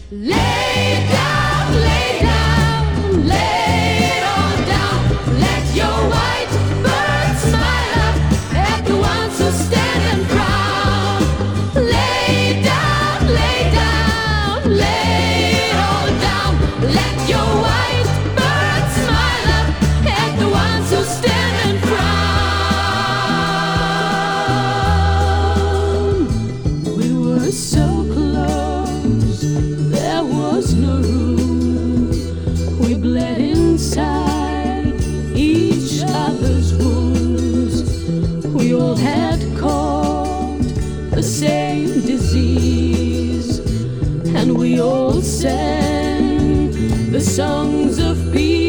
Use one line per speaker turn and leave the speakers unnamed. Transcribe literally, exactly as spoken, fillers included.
Lay down, lay down, lay it all down. Let your white bird smile up at the ones who stand and proud. Lay down, lay down, lay it all down. Let your white bird smile up at the ones who stand and proud. We were so close, there was no room. We bled inside each other's wounds. We all had caught the same disease, and we all sang the songs of peace.